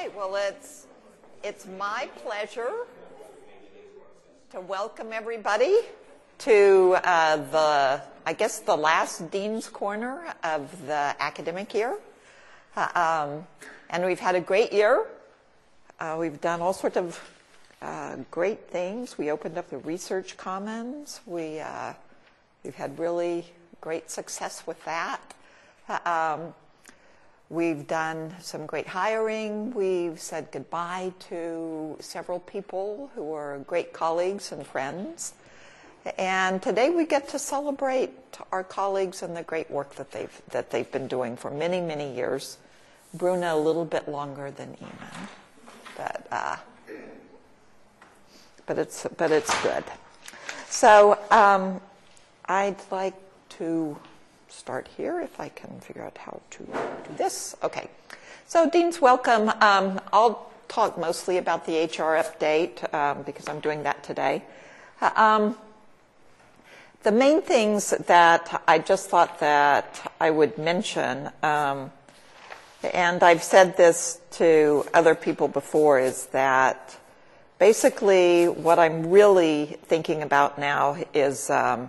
Okay, well, it's my pleasure to welcome everybody to the last Dean's Corner of the academic year. And we've had a great year. We've done all sorts of great things. We opened up the Research Commons. We've had really great success with that. We've done some great hiring. We've said goodbye to several people who are great colleagues and friends. And today we get to celebrate our colleagues and the great work that they've been doing for many, many years. Bruna a little bit longer than Eamon, but it's good. So I'd like to start here, if I can figure out how to do this. Okay. So Dean's welcome. I'll talk mostly about the HR update because I'm doing that today. The main things that I just thought that I would mention, and I've said this to other people before, is that basically what I'm really thinking about now is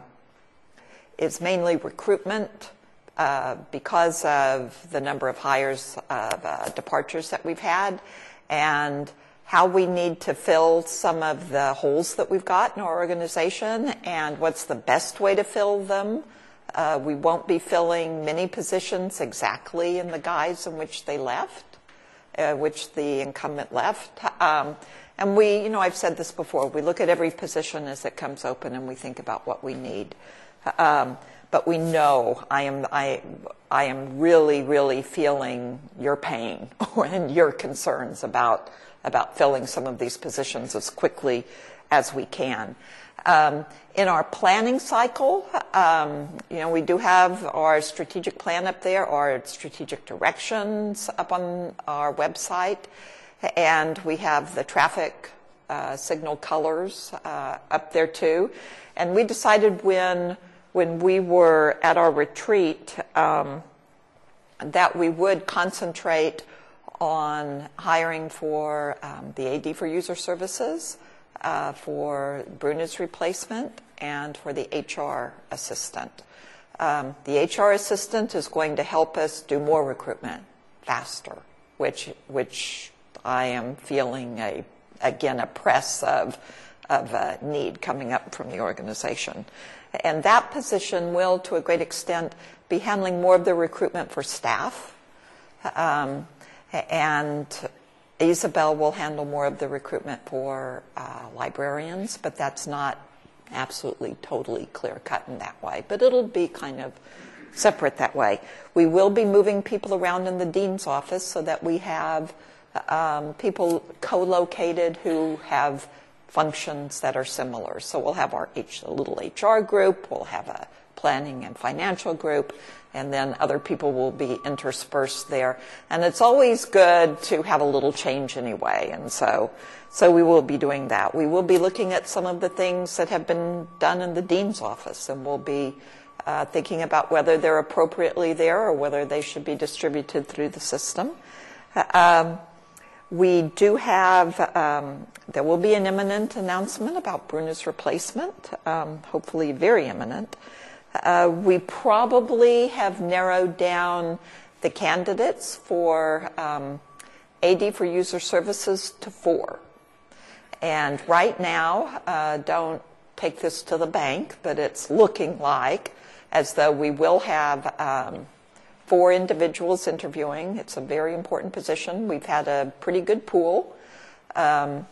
mainly recruitment because of the number of hires of departures that we've had and how we need to fill some of the holes that we've got in our organization and what's the best way to fill them. We won't be filling many positions exactly in the guise in which they left, which the incumbent left. And we, I've said this before, we look at every position as it comes open and we think about what we need. But we know I am really, really feeling your pain and your concerns about filling some of these positions as quickly as we can. In our planning cycle, we do have our strategic plan up there, our strategic directions up on our website, and we have the traffic signal colors up there too. And we decided when we were at our retreat that we would concentrate on hiring for the AD for user services, for Bruna's replacement, and for the HR assistant. The HR assistant is going to help us do more recruitment faster, which I am feeling a press of need coming up from the organization. And that position will, to a great extent, be handling more of the recruitment for staff. And Isabel will handle more of the recruitment for librarians, but that's not absolutely totally clear-cut in that way. But it'll be kind of separate that way. We will be moving people around in the dean's office so that we have people co-located who have functions that are similar. So we'll have a little HR group, we'll have a planning and financial group, and then other people will be interspersed there. And it's always good to have a little change anyway, and so we will be doing that. We will be looking at some of the things that have been done in the dean's office, and we'll be thinking about whether they're appropriately there or whether they should be distributed through the system. We do have, there will be an imminent announcement about Bruna's replacement, hopefully very imminent. We probably have narrowed down the candidates for AD for user services to 4. And right now, don't take this to the bank, but it's looking like as though we will have 4 individuals interviewing. It's a very important position. We've had a pretty good pool, but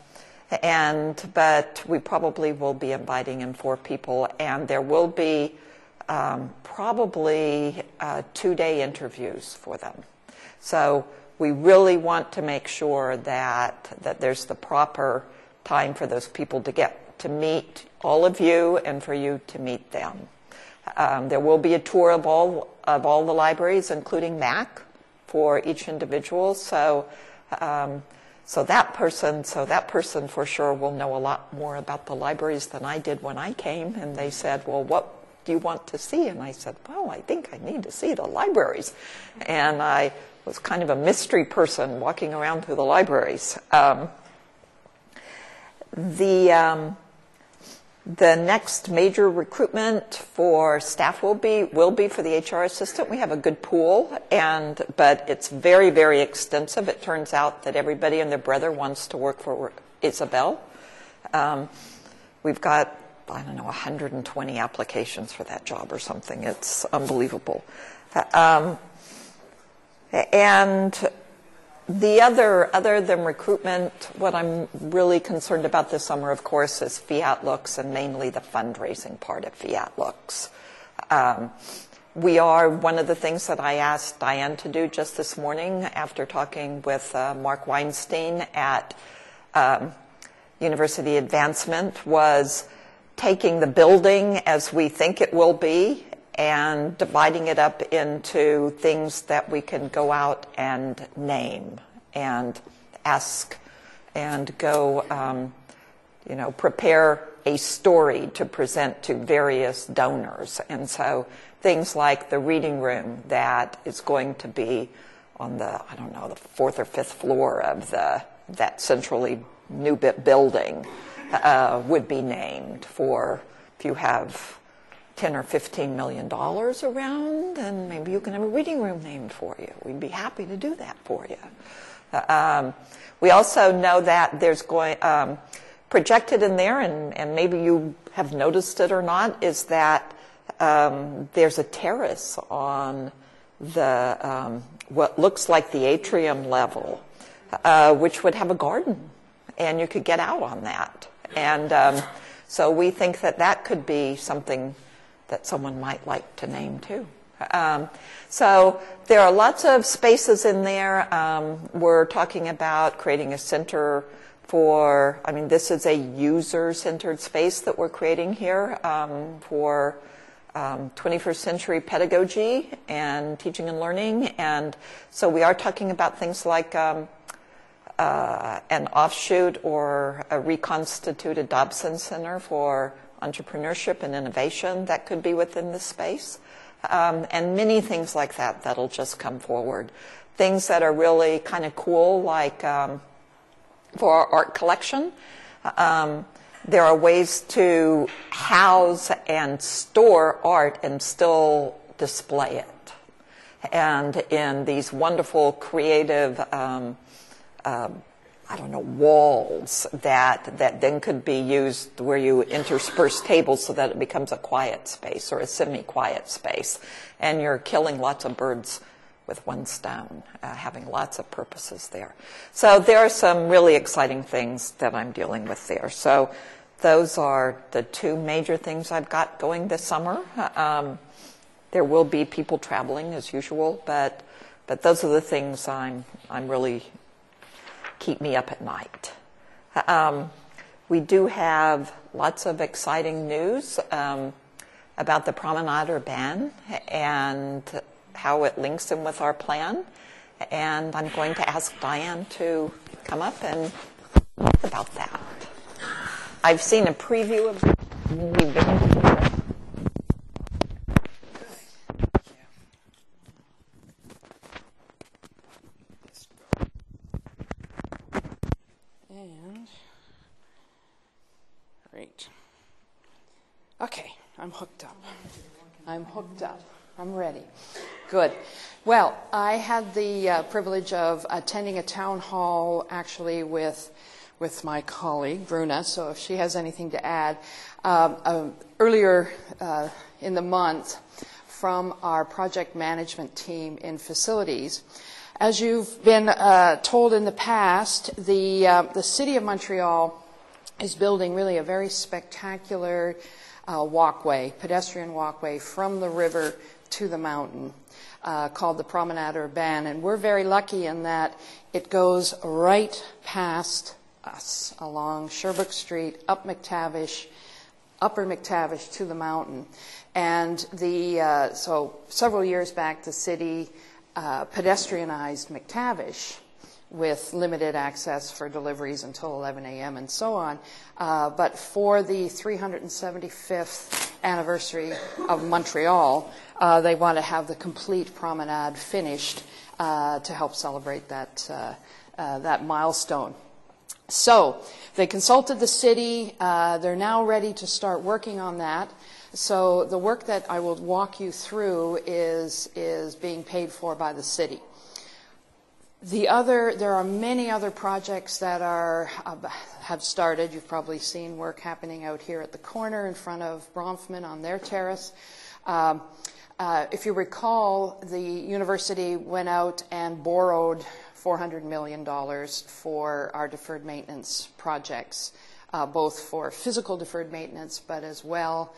we probably will be inviting in 4 people, and there will be probably 2-day interviews for them. So we really want to make sure that there's the proper time for those people to get to meet all of you and for you to meet them. There will be a tour of all the libraries, including MAC, for each individual. So that person for sure will know a lot more about the libraries than I did when I came. And they said, "Well, what do you want to see?" And I said, "Well, I think I need to see the libraries." And I was kind of a mystery person walking around through the libraries. The next major recruitment for staff will be for the HR assistant. We have a good pool, but it's very, very extensive. It turns out that everybody and their brother wants to work for Isabel. We've got, I don't know, 120 applications for that job or something. It's unbelievable. And the other than recruitment, what I'm really concerned about this summer, of course, is Fiat Lux, and mainly the fundraising part of Fiat Lux. One of the things that I asked Diane to do just this morning after talking with Mark Weinstein at University Advancement was taking the building as we think it will be and dividing it up into things that we can go out and name and ask and go, prepare a story to present to various donors. And so things like the reading room that is going to be on the, the fourth or fifth floor of that centrally new building would be named for, if you have $10 or $15 million around, and maybe you can have a reading room named for you. We'd be happy to do that for you. We also know that there's projected in there, and maybe you have noticed it or not, is that there's a terrace on the what looks like the atrium level, which would have a garden, and you could get out on that. And so we think that could be something that someone might like to name too. So there are lots of spaces in there. We're talking about creating a center for, this is a user-centered space that we're creating here for 21st century pedagogy and teaching and learning. And so we are talking about things like an offshoot or a reconstituted Dobson Center for entrepreneurship and innovation that could be within this space. And many things like that that'll just come forward. Things that are really kind of cool, like for our art collection, there are ways to house and store art and still display it. And in these wonderful creative walls that then could be used where you intersperse tables so that it becomes a quiet space or a semi-quiet space. And you're killing lots of birds with one stone, having lots of purposes there. So there are some really exciting things that I'm dealing with there. So those are the two major things I've got going this summer. There will be people traveling as usual, but those are the things I'm really keep me up at night. We do have lots of exciting news about the Promenade Urbaine and how it links in with our plan. And I'm going to ask Diane to come up and talk about that. I've seen a preview of it. Great. Okay, I'm hooked up. I'm ready. Good. Well, I had the privilege of attending a town hall actually with my colleague, Bruna, so if she has anything to add. Earlier in the month from our project management team in facilities. As you've been told in the past, the City of Montreal is building really a very spectacular pedestrian walkway from the river to the mountain called the Promenade Urbaine. And we're very lucky in that it goes right past us along Sherbrooke Street, up McTavish, Upper McTavish to the mountain. And so several years back, the city pedestrianized McTavish with limited access for deliveries until 11 a.m. and so on. But for the 375th anniversary of Montreal, they want to have the complete promenade finished to help celebrate that milestone. So they consulted the city. They're now ready to start working on that. So the work that I will walk you through is being paid for by the city. There are many other projects that have started. You've probably seen work happening out here at the corner in front of Bronfman on their terrace. If you recall, the university went out and borrowed $400 million for our deferred maintenance projects, both for physical deferred maintenance, but as well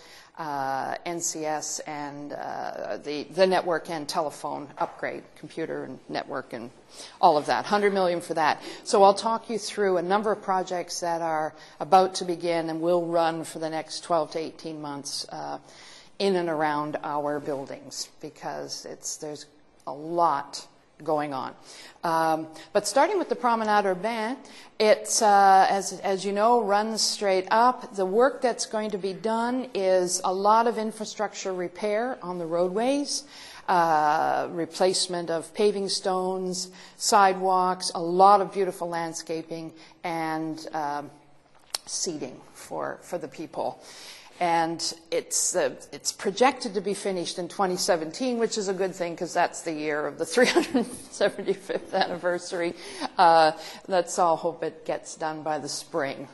NCS and the network and telephone upgrade, computer and network and all of that, $100 million for that. So I'll talk you through a number of projects that are about to begin and will run for the next 12 to 18 months in and around our buildings, because there's a lot going on. But starting with the Promenade Urbaine, it's, as you know, runs straight up. The work that's going to be done is a lot of infrastructure repair on the roadways, replacement of paving stones, sidewalks, a lot of beautiful landscaping, and seating for the people. And it's projected to be finished in 2017, which is a good thing because that's the year of the 375th anniversary. Let's all hope it gets done by the spring.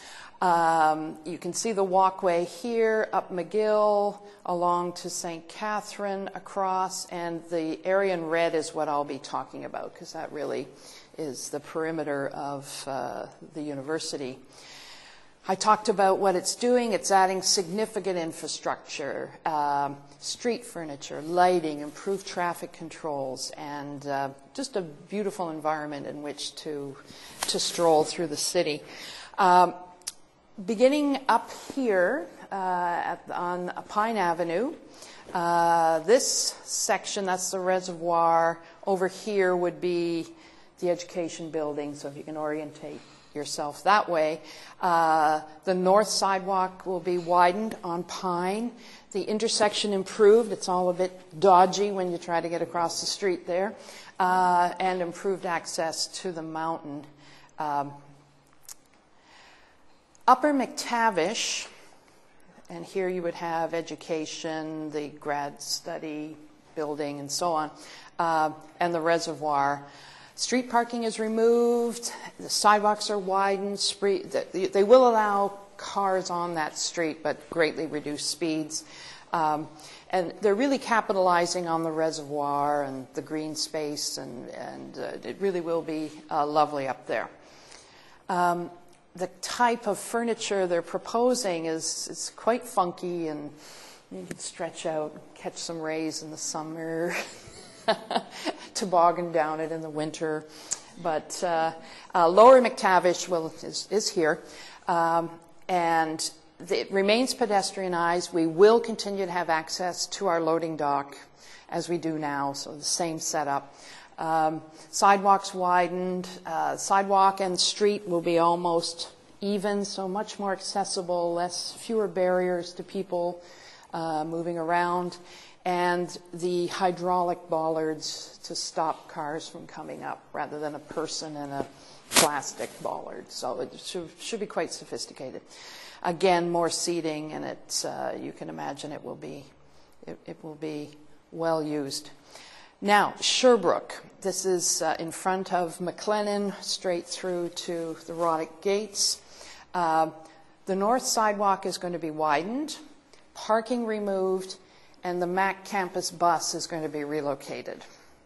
You can see the walkway here up McGill, along to St. Catherine, across, and the area in red is what I'll be talking about because that really is the perimeter of the university. I talked about what it's doing. It's adding significant infrastructure, street furniture, lighting, improved traffic controls, and just a beautiful environment in which to stroll through the city. Beginning up here on Pine Avenue, this section, that's the reservoir. Over here would be the education building, so if you can orientate yourself that way. The north sidewalk will be widened on Pine. The intersection improved. It's all a bit dodgy when you try to get across the street there. And improved access to the mountain. Upper McTavish, and here you would have education, the grad study building, and so on, and the reservoir. Street parking is removed, the sidewalks are widened, they will allow cars on that street, but greatly reduced speeds. And they're really capitalizing on the reservoir and the green space, and it really will be lovely up there. The type of furniture they're proposing is quite funky, and you can stretch out, catch some rays in the summer, toboggan down it in the winter. But Lower McTavish is here, and it remains pedestrianized. We will continue to have access to our loading dock as we do now, so the same setup. Sidewalks widened. Sidewalk and street will be almost even, so much more accessible, fewer barriers to people moving around, and the hydraulic bollards to stop cars from coming up rather than a person in a plastic bollard. So it should be quite sophisticated. Again, more seating, and you can imagine it will be well used. Now, Sherbrooke. This is in front of McLennan, straight through to the Roddick Gates. The north sidewalk is going to be widened, parking removed, and the Mac campus bus is going to be relocated.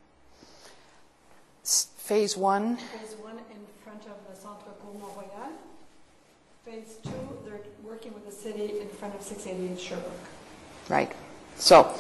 Phase one. Phase one in front of the Centre Mont-Royal. Phase two, they're working with the city in front of 688 Sherbrooke. Right. So,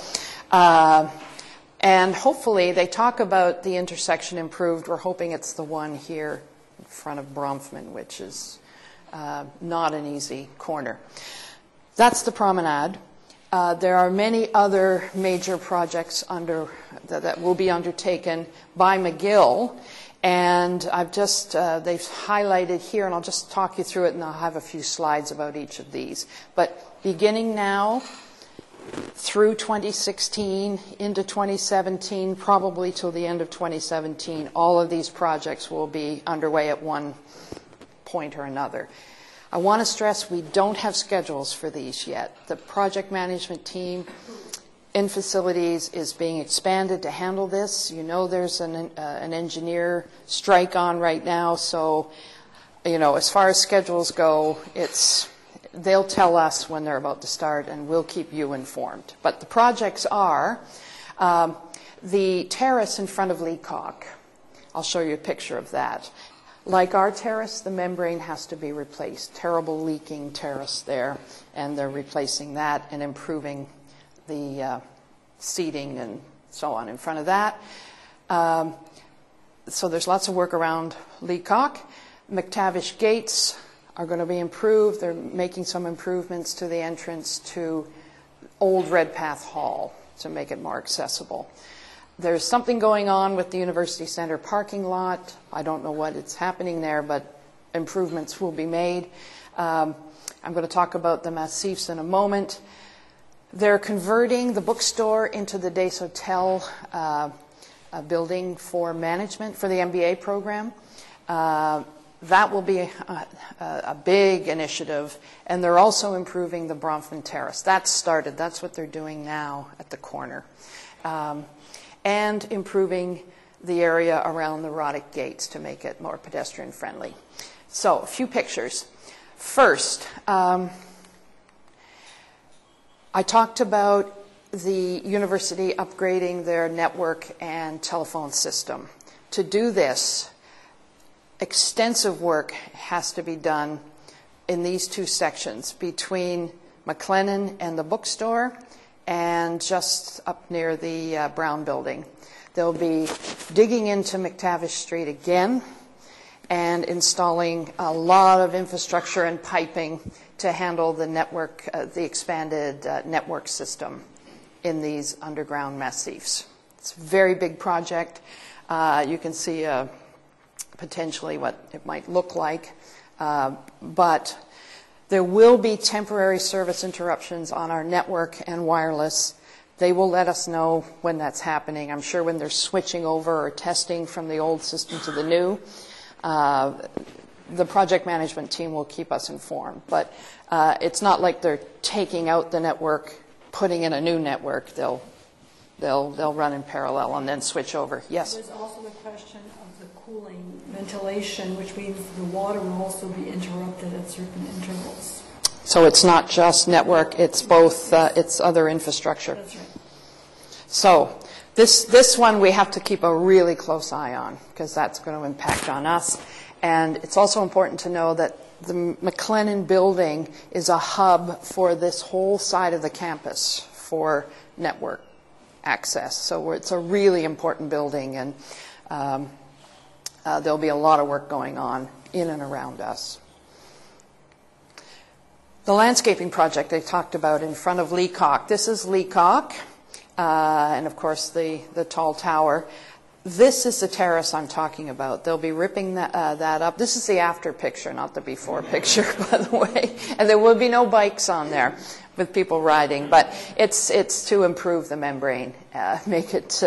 and hopefully they talk about the intersection improved. We're hoping it's the one here in front of Bronfman, which is not an easy corner. That's the promenade. There are many other major projects that will be undertaken by McGill, and I've just they've highlighted here, and I'll just talk you through it, and I'll have a few slides about each of these. But beginning now, through 2016 into 2017, probably till the end of 2017, all of these projects will be underway at one point or another. I want to stress we don't have schedules for these yet. The project management team in facilities is being expanded to handle this. You know there's an engineer strike on right now, so as far as schedules go, they'll tell us when they're about to start, and we'll keep you informed. But the projects are the terrace in front of Leacock. I'll show you a picture of that. Like our terrace, the membrane has to be replaced. Terrible leaking terrace there, and they're replacing that and improving the seating and so on in front of that. So there's lots of work around Leacock. McTavish Gates are going to be improved. They're making some improvements to the entrance to Old Redpath Hall to make it more accessible. There's something going on with the University Center parking lot. I don't know what is happening there, but improvements will be made. I'm going to talk about the Massifs in a moment. They're converting the bookstore into the Des Hotels building for management for the MBA program. That will be a big initiative, and they're also improving the Bronfman Terrace. That's started. That's what they're doing now at the corner. And improving the area around the Roddick Gates to make it more pedestrian friendly. So, a few pictures. First, I talked about the university upgrading their network and telephone system. To do this, extensive work has to be done in these two sections between McLennan and the bookstore and just up near the Brown building. They'll be digging into McTavish Street again and installing a lot of infrastructure and piping to handle the network, the expanded network system in these underground massifs. It's a very big project. You can see potentially what it might look like, but there will be temporary service interruptions on our network and wireless. They will let us know when that's happening. I'm sure when they're switching over or testing from the old system to the new, the project management team will keep us informed. But it's not like they're taking out the network, putting in a new network. They'll run in parallel and then switch over. Yes? There's also the question of the cooling, ventilation, which means the water will also be interrupted at certain intervals. So it's not just network, it's both, it's other infrastructure. That's right. So this one we have to keep a really close eye on because that's going to impact on us. And it's also important to know that the McLennan building is a hub for this whole side of the campus for network access. So it's a really important building, and there'll be a lot of work going on in and around us. The landscaping project I talked about in front of Leacock. This is Leacock, and of course the tall tower. This is the terrace I'm talking about. They'll be ripping that up. This is the after picture, not the before picture, by the way. And there will be no bikes on there with people riding, but it's to improve the membrane, make it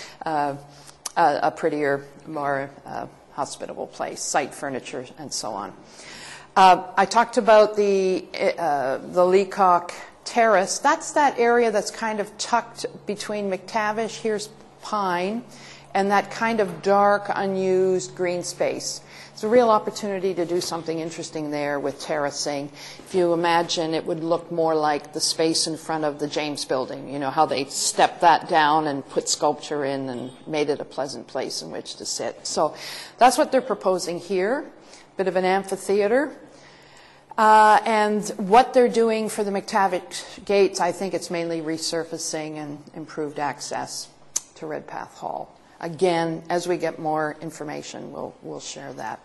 a prettier, more hospitable place, site furniture, and so on. I talked about the Leacock Terrace. That's that area that's kind of tucked between McTavish, here's Pine, and that kind of dark, unused green space. It's a real opportunity to do something interesting there with terracing. If you imagine, it would look more like the space in front of the James Building, you know, how they stepped that down and put sculpture in and made it a pleasant place in which to sit. So that's what they're proposing here, a bit of an amphitheater. And what they're doing for the McTavish Gates, I think it's mainly resurfacing and improved access to Redpath Hall. Again, as we get more information, we'll share that.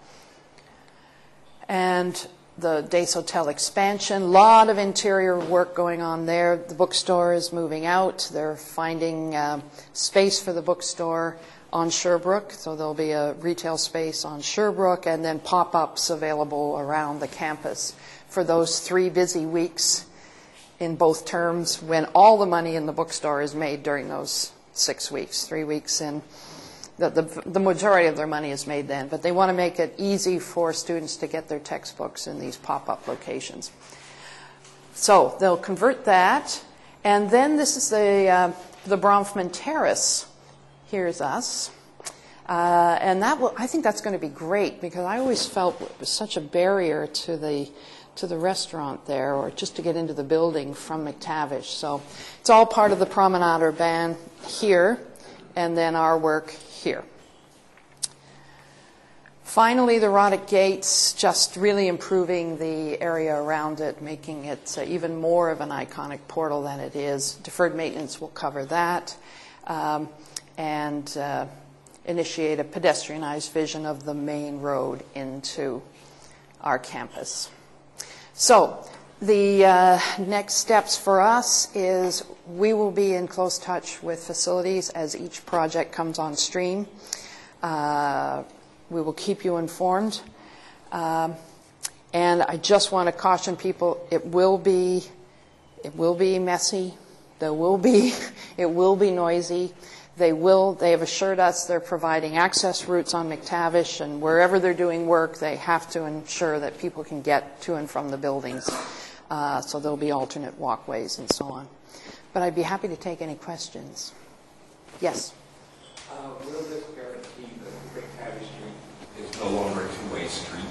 And the Des Hotels expansion, a lot of interior work going on there. The bookstore is moving out. They're finding space for the bookstore on Sherbrooke, so there'll be a retail space on Sherbrooke and then pop-ups available around the campus for those 3 busy weeks in both terms when all the money in the bookstore is made during those 6 weeks, 3 weeks in. The majority of their money is made then, but they want to make it easy for students to get their textbooks in these pop-up locations. So they'll convert that, and then this is the Bronfman Terrace. Here's us. And I think that's going to be great, because I always felt it was such a barrier to the restaurant there, or just to get into the building from McTavish. So it's all part of the Promenade Urbaine here, and then our work here. Finally, the Roddick Gates, just really improving the area around it, making it even more of an iconic portal than it is. Deferred maintenance will cover that, and initiate a pedestrianized vision of the main road into our campus. So the next steps for us is we will be in close touch with facilities as each project comes on stream. We will keep you informed. And I just want to caution people, it will be messy. It will be noisy. They have assured us they're providing access routes on McTavish, and wherever they're doing work, they have to ensure that people can get to and from the buildings. So there'll be alternate walkways and so on. But I'd be happy to take any questions. Yes? Will this guarantee that McTavish Street is no longer a two-way street?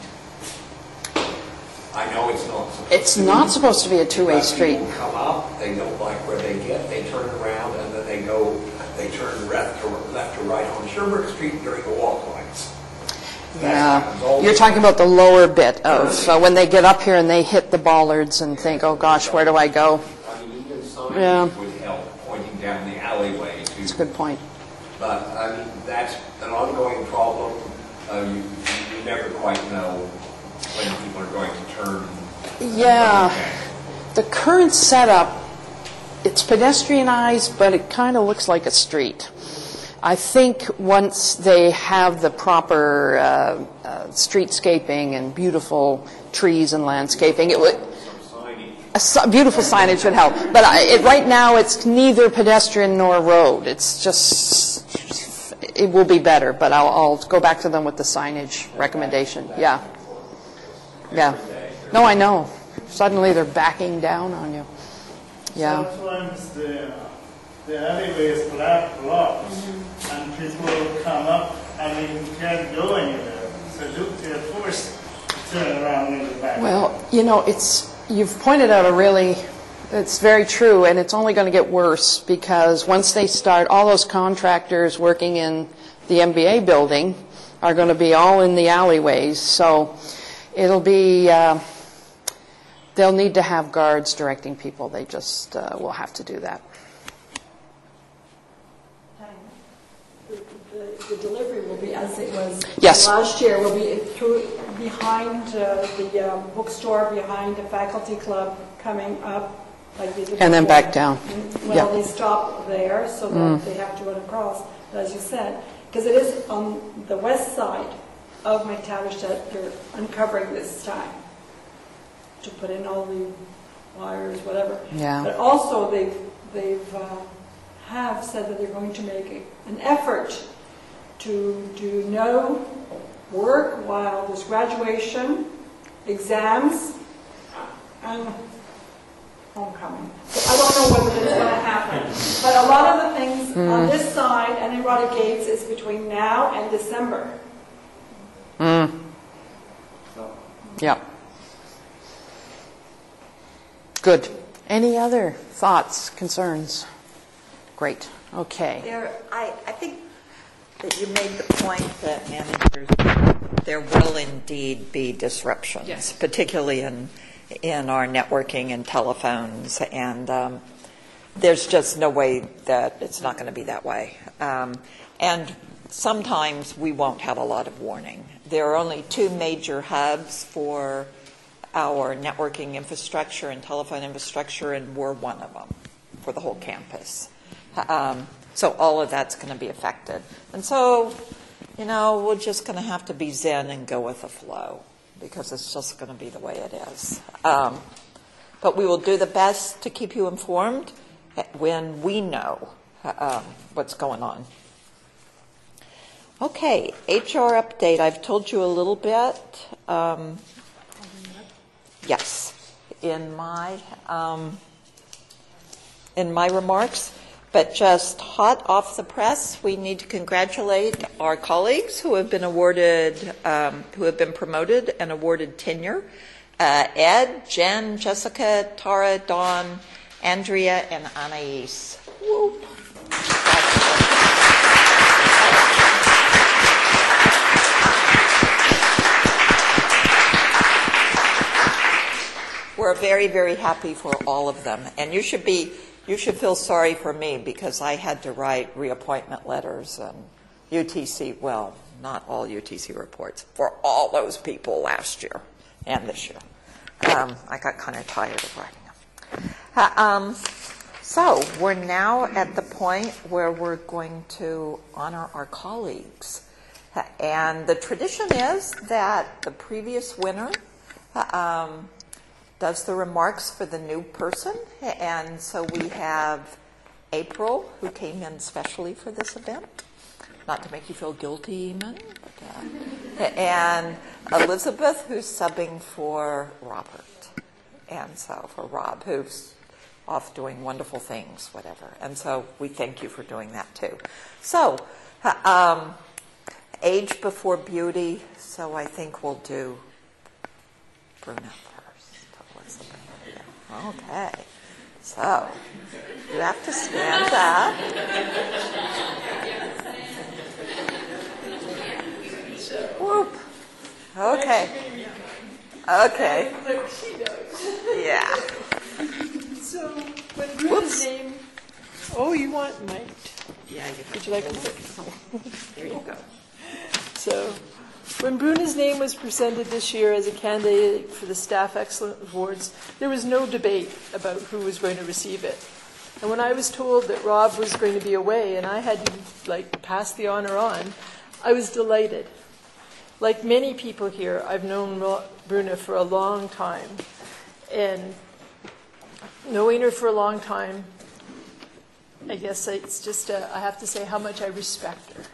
I know it's not supposed to be. It's not supposed to be a two-way street. People come up, they don't like where they get, they turn around, and then they turn left or right on Sherbrooke Street during the walk lines. Yeah, you're talking about the lower bit of when they get up here and they hit the bollards and think, oh gosh, where do I go? I mean, even signage would help, pointing down the alleyway. That's a good point. But, I mean, that's an ongoing problem. You never quite know when people are going to turn. Yeah. The current setup, it's pedestrianized, but it kind of looks like a street. I think once they have the proper streetscaping and beautiful trees and landscaping, it would. Beautiful signage would help. But right now, it's neither pedestrian nor road. It's just, it will be better. But I'll go back to them with the signage recommendation. Yeah. Yeah. No, I know. Suddenly they're backing down on you. Yeah. Sometimes the alleyway is blocked, and people come up and you can't go anywhere. So they're forced to turn around in the back. Well, you know, you've pointed out it's very true, and it's only going to get worse, because once they start, all those contractors working in the MBA building are going to be all in the alleyways. So it'll be, they'll need to have guards directing people. They just will have to do that. The delivery will be as it was Yes. last year. Will be behind the bookstore, behind the faculty club, coming up like they did And then before. back down. Well, Yeah. they stop there so that they have to run across. But as you said, because it is on the west side of McTavish that they're uncovering this time to put in all the wires, whatever. Yeah. But also they've have said that they're going to make an effort to do no work while there's graduation, exams, and homecoming. So I don't know whether that's going to happen. But a lot of the things on this side and in Roddick Gates is between now and December. So. Yeah. Good. Any other thoughts, concerns? Great. Okay. I think that you made the point that managers, there will indeed be disruptions, Yes. particularly in our networking and telephones, and there's just no way that it's not going to be that way. And sometimes we won't have a lot of warning. There are only two major hubs for our networking infrastructure and telephone infrastructure, and we're one of them for the whole campus. So all of that's going to be affected. And so, we're just going to have to be zen and go with the flow, because it's just going to be the way it is. But we will do the best to keep you informed when we know what's going on. Okay, HR update. I've told you a little bit. Yes, in my remarks. But just hot off the press, we need to congratulate our colleagues who have been awarded, who have been promoted and awarded tenure. Ed, Jen, Jessica, Tara, Dawn, Andrea, and Anais. Whoop. We're very, very happy for all of them. And you should feel sorry for me because I had to write reappointment letters and UTC, well, not all UTC reports, for all those people last year and this year. I got kind of tired of writing them. So we're now at the point where we're going to honor our colleagues. And the tradition is that the previous winner does the remarks for the new person. And so we have April, who came in specially for this event, not to make you feel guilty, Eamon, and Elizabeth, who's subbing for Robert. And so for Rob, who's off doing wonderful things, whatever. And so we thank you for doing that too. So, age before beauty, so I think we'll do Bruna first. Okay. So, you have to stand up. Whoop. Okay. Okay. Yeah. So, when Bruna's name... Oh, you want mic'd? Yeah, Would you like to put... there you go. So, when Bruna's name was presented this year as a candidate for the Staff Excellence Awards, there was no debate about who was going to receive it. And when I was told that Rob was going to be away and I had to pass the honor on, I was delighted. Like many people here, I've known Bruna for a long time. And knowing her for a long time, I guess it's just, I have to say how much I respect her.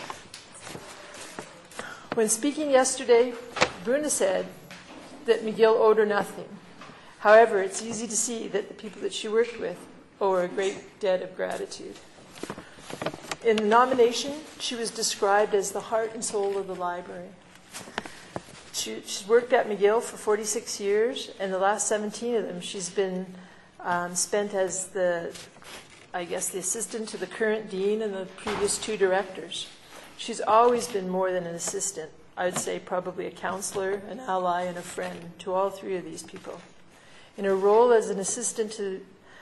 When speaking yesterday, Bruna said that McGill owed her nothing. However, it's easy to see that the people that she worked with owe her a great debt of gratitude. In the nomination, she was described as the heart and soul of the library. She's worked at McGill for 46 years, and the last 17 of them she's been spent as the assistant to the current dean and the previous two directors. She's always been more than an assistant. I would say probably a counselor, an ally, and a friend to all three of these people. In her role as an assistant her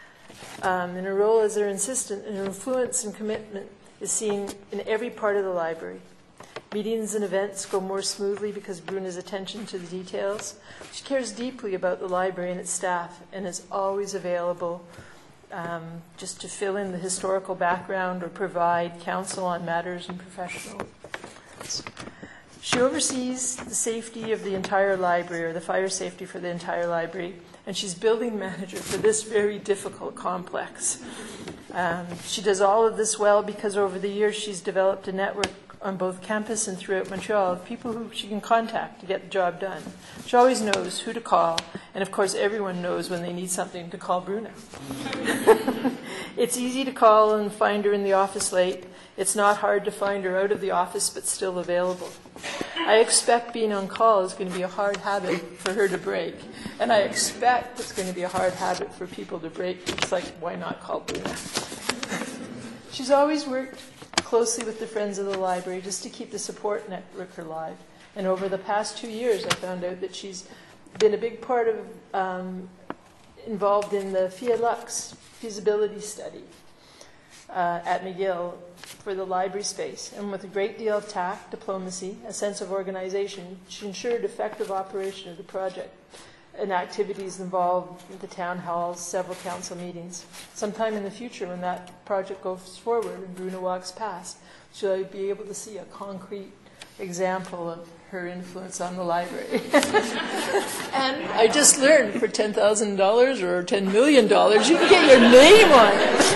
influence and commitment is seen in every part of the library. Meetings and events go more smoothly because of Bruna's attention to the details. She cares deeply about the library and its staff and is always available just to fill in the historical background or provide counsel on matters and professional. She oversees the safety of the entire library, or the fire safety for the entire library, and she's building manager for this very difficult complex. She does all of this well because over the years she's developed a network on both campus and throughout Montreal of people who she can contact to get the job done. She always knows who to call, and of course everyone knows when they need something to call Bruna. It's easy to call and find her in the office late. It's not hard to find her out of the office but still available. I expect being on call is going to be a hard habit for her to break, and I expect it's going to be a hard habit for people to break. It's like, why not call Bruna? She's always worked closely with the Friends of the Library just to keep the support network alive. And over the past 2 years, I found out that she's been a big part of, involved in the FIA Lux feasibility study at McGill for the library space. And with a great deal of tact, diplomacy, a sense of organization, she ensured effective operation of the project and activities involved with the town halls, several council meetings. Sometime in the future, when that project goes forward and Bruna walks past, she'll be able to see a concrete example of her influence on the library. And I just learned for $10,000 or $10 million, you can get your name on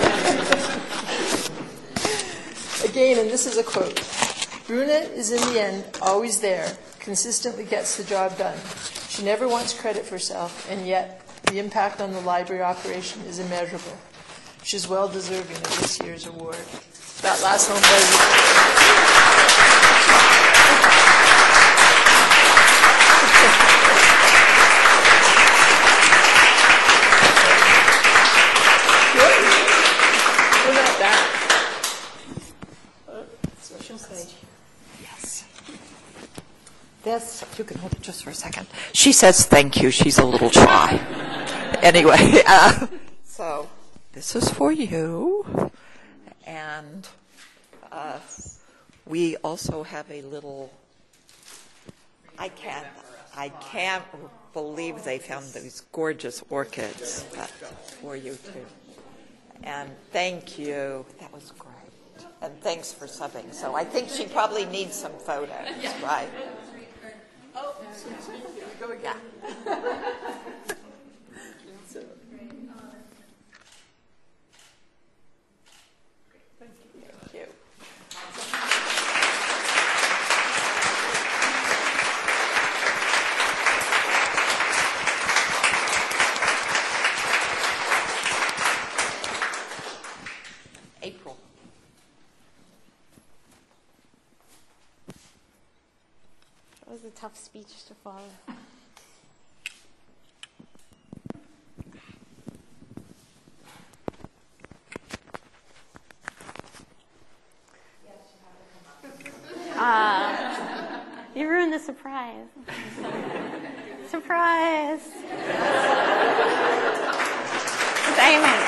it. Again, and this is a quote, Bruna is in the end always there, consistently gets the job done. She never wants credit for herself, and yet the impact on the library operation is immeasurable. She's well deserving of this year's award. That last one We're not that. Social page. Yes. This, you can hold it just for a second. She says thank you. She's a little shy. Anyway, so this is for you. And we also have a little, I can't believe they found these gorgeous orchids for you too. And thank you. That was great. And thanks for subbing. So I think she probably needs some photos, right? Oh, here we go again. Thank you. April. That was a tough speech to follow. You ruined the surprise. Surprise! Damon.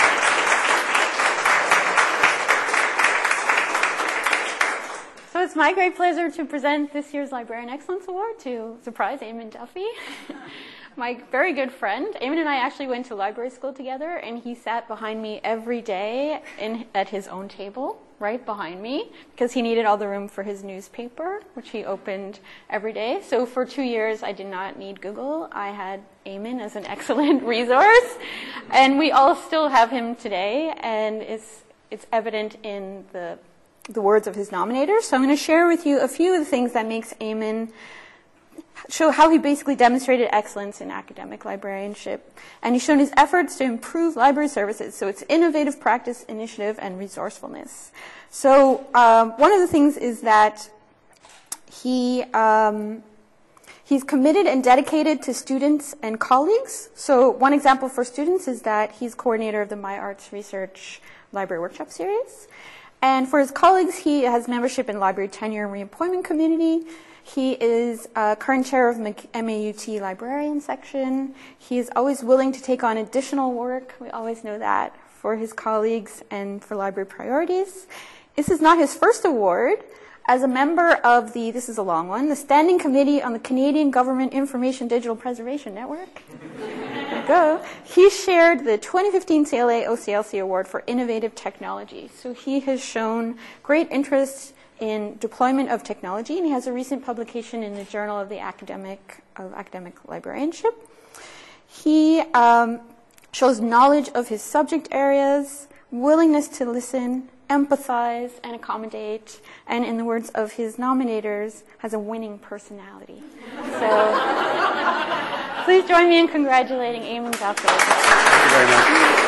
So it's my great pleasure to present this year's Librarian Excellence Award to surprise Eamon Duffy. My very good friend. Eamon and I actually went to library school together, and he sat behind me every day at his own table, right behind me, because he needed all the room for his newspaper, which he opened every day. So for 2 years, I did not need Google. I had Eamon as an excellent resource, and we all still have him today, and it's evident in the words of his nominators. So I'm going to share with you a few of the things that makes Eamon show how he basically demonstrated excellence in academic librarianship. And he's shown his efforts to improve library services. So it's innovative practice, initiative, and resourcefulness. So one of the things is that he's committed and dedicated to students and colleagues. So one example for students is that he's coordinator of the My Arts Research Library Workshop Series. And for his colleagues, he has membership in Library Tenure and Reappointment Committee. He is current chair of MAUT Librarian Section. He is always willing to take on additional work. We always know that for his colleagues and for library priorities. This is not his first award. As a member of this is a long one, the Standing Committee on the Canadian Government Information Digital Preservation Network. There you go. He shared the 2015 CLA OCLC Award for Innovative Technology. So he has shown great interest in deployment of technology, and he has a recent publication in the Journal of Academic Librarianship. He shows knowledge of his subject areas, willingness to listen, empathize, and accommodate, and in the words of his nominators, has a winning personality. So please join me in congratulating Eamon Duffy. Thank you very much.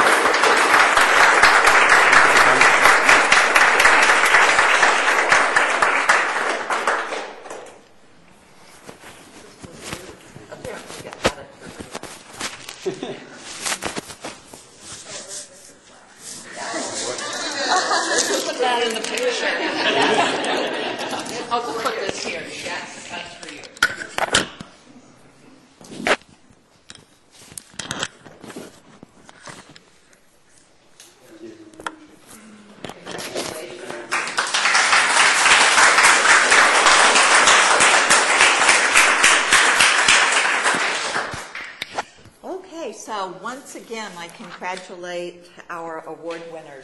That in the picture. I'll just put this here. Yes, that's for you. Okay, so once again, I congratulate our award winners.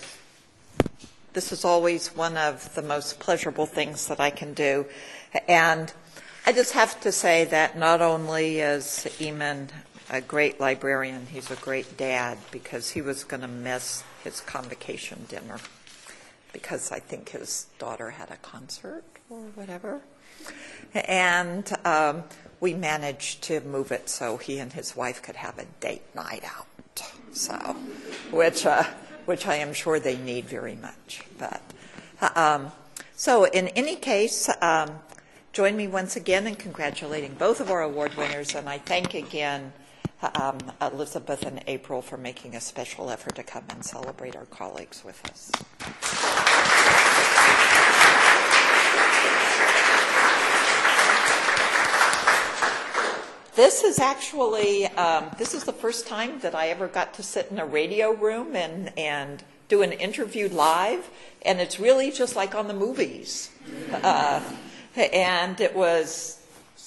This is always one of the most pleasurable things that I can do. And I just have to say that not only is Eamon a great librarian, he's a great dad, because he was going to miss his convocation dinner because I think his daughter had a concert or whatever. And we managed to move it so he and his wife could have a date night out, so which I am sure they need very much. But so in any case, join me once again in congratulating both of our award winners, and I thank again Elizabeth and April for making a special effort to come and celebrate our colleagues with us. This is actually, this is the first time that I ever got to sit in a radio room and do an interview live, and it's really just like on the movies. And it was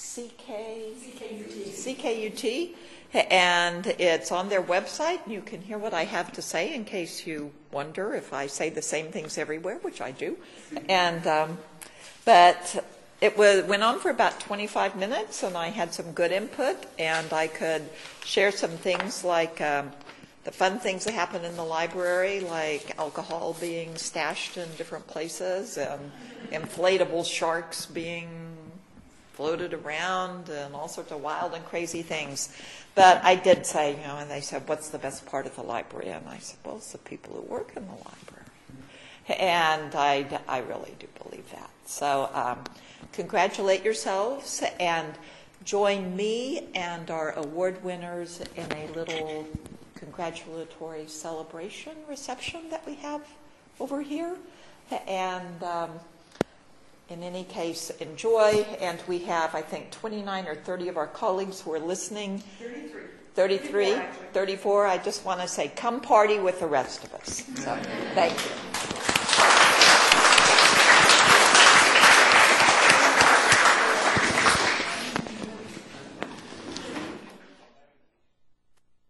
CKUT, and it's on their website. You can hear what I have to say in case you wonder if I say the same things everywhere, which I do. And but it went on for about 25 minutes, and I had some good input, and I could share some things like the fun things that happen in the library, like alcohol being stashed in different places, and inflatable sharks being floated around, and all sorts of wild and crazy things. But I did say, and they said, what's the best part of the library? And I said, well, it's the people who work in the library. And I really do believe that. So congratulate yourselves and join me and our award winners in a little congratulatory celebration reception that we have over here. And in any case, enjoy. And we have, I think, 29 or 30 of our colleagues who are listening. 34. I just want to say, come party with the rest of us. So, thank you.